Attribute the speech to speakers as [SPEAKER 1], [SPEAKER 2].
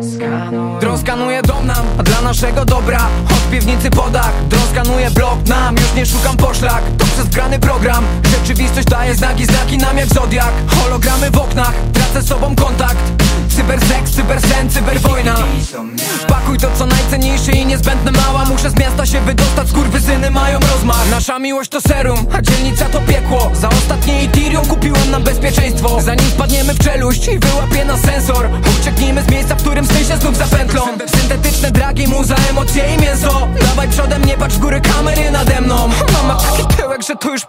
[SPEAKER 1] Dron skanuje dom nam, a dla naszego dobra od piwnicy po dach. Dron skanuje blok nam, już nie szukam poszlak. To przez grany program, rzeczywistość daje znaki, znaki nam jak zodiak. Hologramy w oknach, tracę z sobą kontakt. Cyberseks, cybersen, cyberwojna. Pakuj to co najcenniejsze i niezbędne mała. Muszę z miasta się wydostać, skurwysyny mają rozmach. Nasza miłość to serum, a dzielnica to piekło. Za ostatnie Ethereum kupiłem nam bezpieczeństwo. Zanim spadniemy w czeluść i wyłapie nas sensor, ucieknijmy z miejsca, w którym sny się znów zapętlą. Syntetyczne dragi, muza, emocje i mięso. Dawaj przodem, nie patrz w górę, kamery nade mną. Mama taki tyłek, że to już